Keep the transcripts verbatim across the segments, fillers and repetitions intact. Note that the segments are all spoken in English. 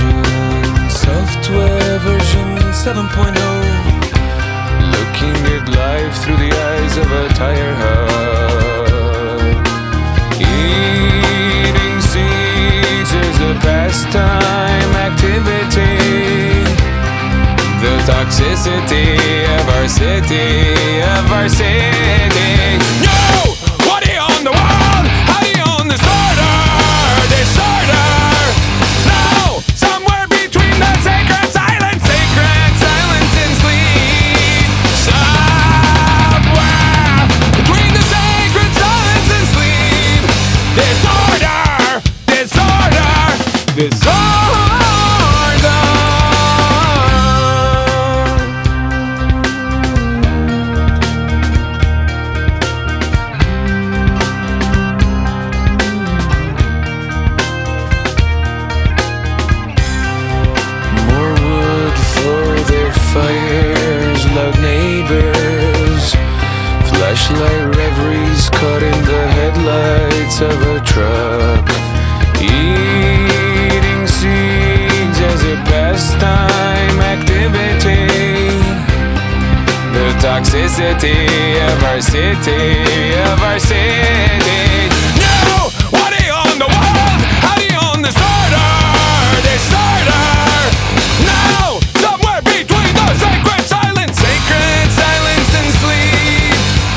version, software version seven point oh. Looking at life through the eyes of a tire hub. Eating seeds is a pastime activity. The toxicity of our city, of our city. No! What do you own the world? How do you own this order? Disorder! No! Somewhere between the sacred silence, sacred silence and sleep. Somewhere between the sacred silence and sleep. Disorder! Disorder! Disorder! Fires, loud neighbors, flashlight reveries caught in the headlights of a truck. Eating seeds as a pastime activity. The toxicity of our city, of our city. No! What do you own the world? How do you own this order? Disorder! No! Sacred silence, sacred silence and sleep.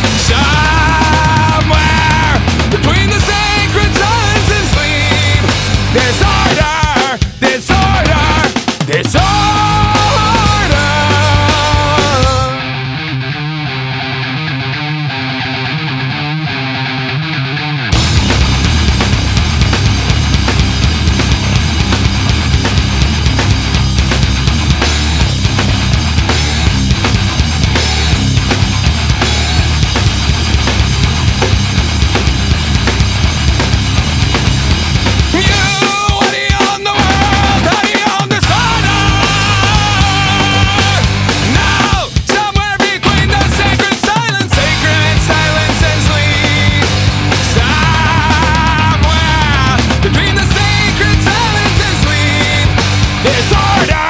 Somewhere between the sacred silence and sleep. Disorder, disorder, disorder. Disorder!